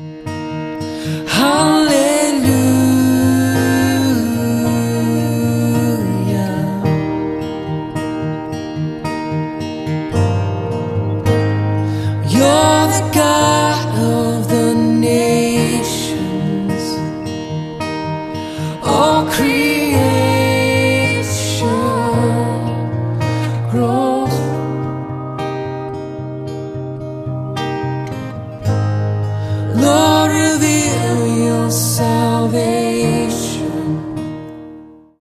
You're the God of the nations, all creation grows. Lord, reveal your salvation.